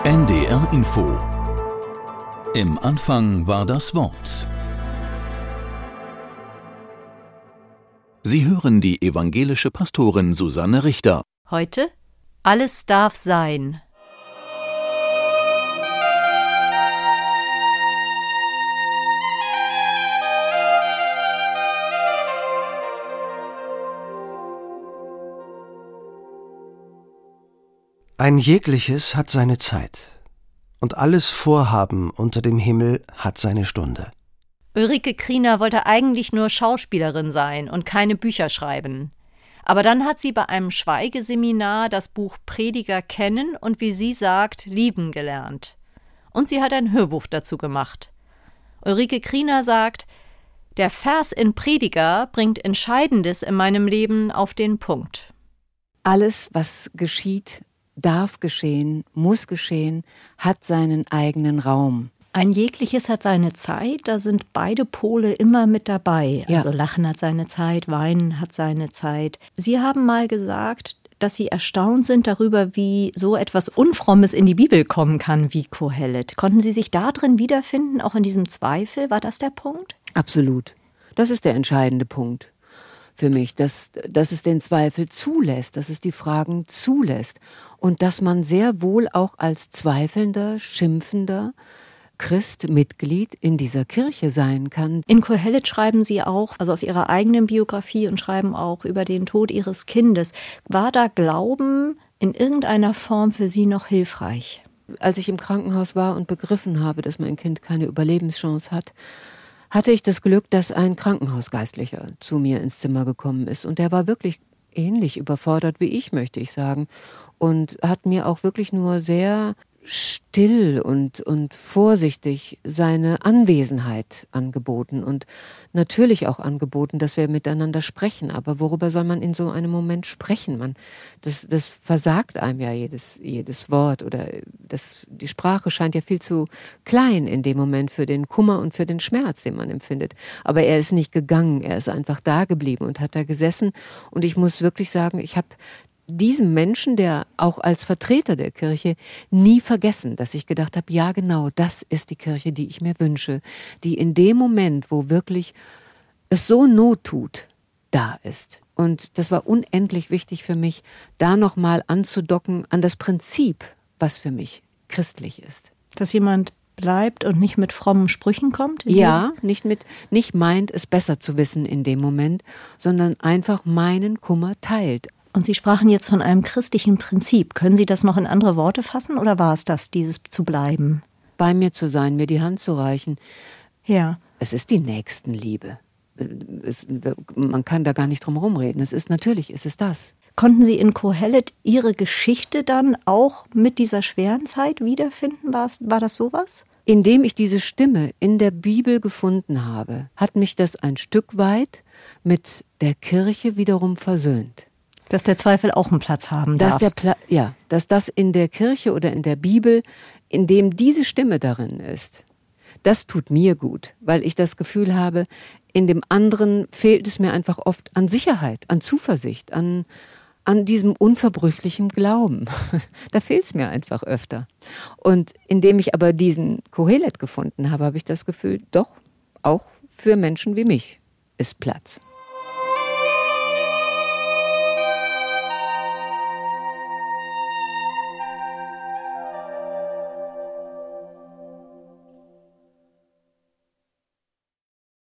NDR Info. Im Anfang war das Wort. Sie hören die evangelische Pastorin Susanne Richter. Heute: Alles darf sein. Ein jegliches hat seine Zeit, und alles Vorhaben unter dem Himmel hat seine Stunde. Ulrike Kriener wollte eigentlich nur Schauspielerin sein und keine Bücher schreiben. Aber dann hat sie bei einem Schweigeseminar das Buch Prediger kennen und, wie sie sagt, lieben gelernt. Und sie hat ein Hörbuch dazu gemacht. Ulrike Kriener sagt: Der Vers in Prediger bringt Entscheidendes in meinem Leben auf den Punkt. Alles, was geschieht, darf geschehen, muss geschehen, hat seinen eigenen Raum. Ein jegliches hat seine Zeit, da sind beide Pole immer mit dabei. Ja. Also Lachen hat seine Zeit, Weinen hat seine Zeit. Sie haben mal gesagt, dass Sie erstaunt sind darüber, wie so etwas Unfrommes in die Bibel kommen kann wie Kohelet. Konnten Sie sich da drin wiederfinden, auch in diesem Zweifel? War das der Punkt? Absolut. Das ist der entscheidende Punkt für mich, dass es den Zweifel zulässt, dass es die Fragen zulässt und dass man sehr wohl auch als zweifelnder, schimpfender Christ Mitglied in dieser Kirche sein kann. In Kohelet schreiben Sie auch, also aus Ihrer eigenen Biografie, und schreiben auch über den Tod Ihres Kindes. War da Glauben in irgendeiner Form für Sie noch hilfreich? Als ich im Krankenhaus war und begriffen habe, dass mein Kind keine Überlebenschance hat, hatte ich das Glück, dass ein Krankenhausgeistlicher zu mir ins Zimmer gekommen ist. Und der war wirklich ähnlich überfordert wie ich, möchte ich sagen. Und hat mir auch wirklich nur sehr still und vorsichtig seine Anwesenheit angeboten und natürlich auch angeboten, dass wir miteinander sprechen. Aber worüber soll man in so einem Moment sprechen? Das versagt einem ja jedes Wort, oder die Sprache scheint ja viel zu klein in dem Moment für den Kummer und für den Schmerz, den man empfindet. Aber er ist nicht gegangen, er ist einfach da geblieben und hat da gesessen. Und ich muss wirklich sagen, ich habe diesem Menschen, der auch als Vertreter der Kirche, nie vergessen, dass ich gedacht habe, ja genau, das ist die Kirche, die ich mir wünsche, die in dem Moment, wo wirklich es so Not tut, da ist. Und das war unendlich wichtig für mich, da nochmal anzudocken an das Prinzip, was für mich christlich ist. Dass jemand bleibt und nicht mit frommen Sprüchen kommt? Ja, nicht meint, es besser zu wissen in dem Moment, sondern einfach meinen Kummer teilt. Und Sie sprachen jetzt von einem christlichen Prinzip. Können Sie das noch in andere Worte fassen, oder war es das, dieses zu bleiben? Bei mir zu sein, mir die Hand zu reichen. Ja. Es ist die Nächstenliebe. Man kann da gar nicht drum rumreden. Natürlich ist es das. Konnten Sie in Kohelet Ihre Geschichte dann auch mit dieser schweren Zeit wiederfinden? War das sowas? Indem ich diese Stimme in der Bibel gefunden habe, hat mich das ein Stück weit mit der Kirche wiederum versöhnt. Dass der Zweifel auch einen Platz haben darf. Dass das in der Kirche oder in der Bibel, in dem diese Stimme darin ist, das tut mir gut, weil ich das Gefühl habe, in dem anderen fehlt es mir einfach oft an Sicherheit, an Zuversicht, an diesem unverbrüchlichen Glauben. Da fehlt es mir einfach öfter. Und indem ich aber diesen Kohelet gefunden habe, habe ich das Gefühl, doch, auch für Menschen wie mich ist Platz.